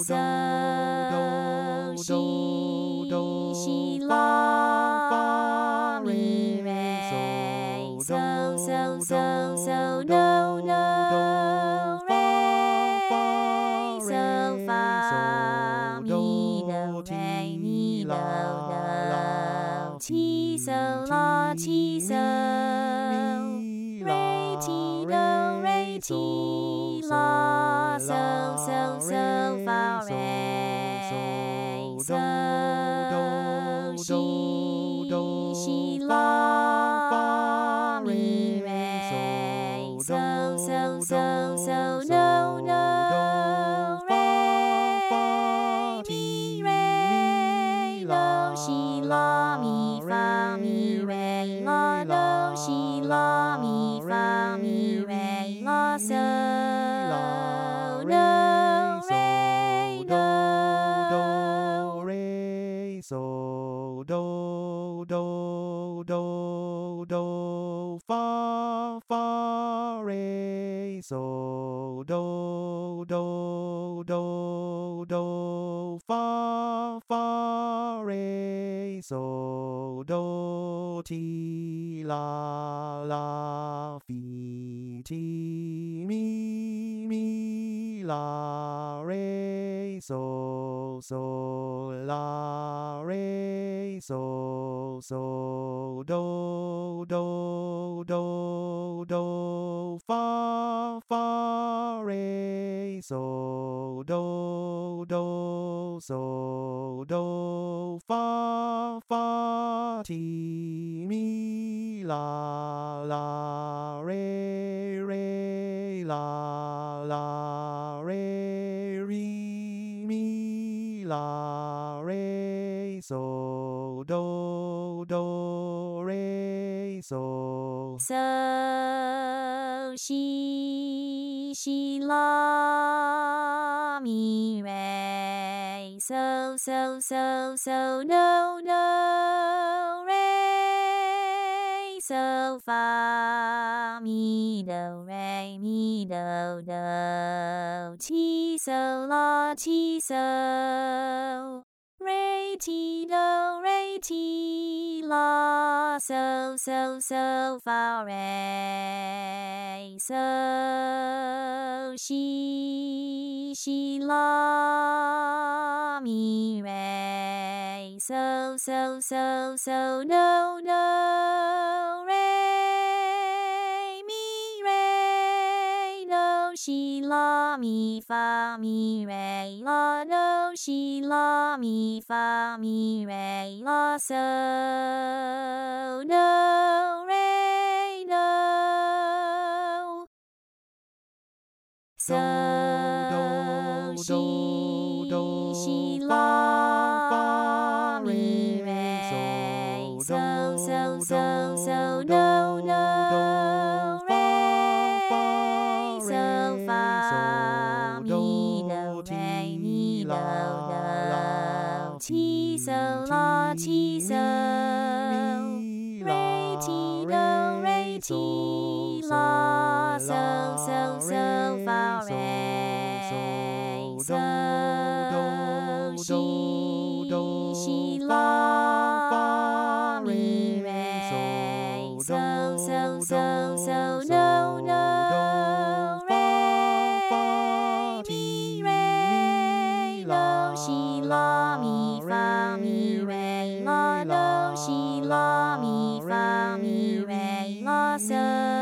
so she la mi re so do re so fa mi do re mi do ti so la ti so re ti do re ti la so fa re so she la mi re so do re mi re do she la mi fa mi re la do she la mi fa mi re la so fa re so fa re so ti la fi ti mi la re so la re so fa re so fa ti mi la re la re mi la re so re so she la mi re so do re so fa mi do ti so la ti so re ti la so fa re so she la mi re so do re mi re do she la mi fa mi re la do she la mi fa mi re la so do re do she la mi re so do re so fa mi do re mi do ti so la ti so re ti do re ti la so fa re so she la mi re so do re mi re do she la mi fa mi re la do she la mi fa mi re la so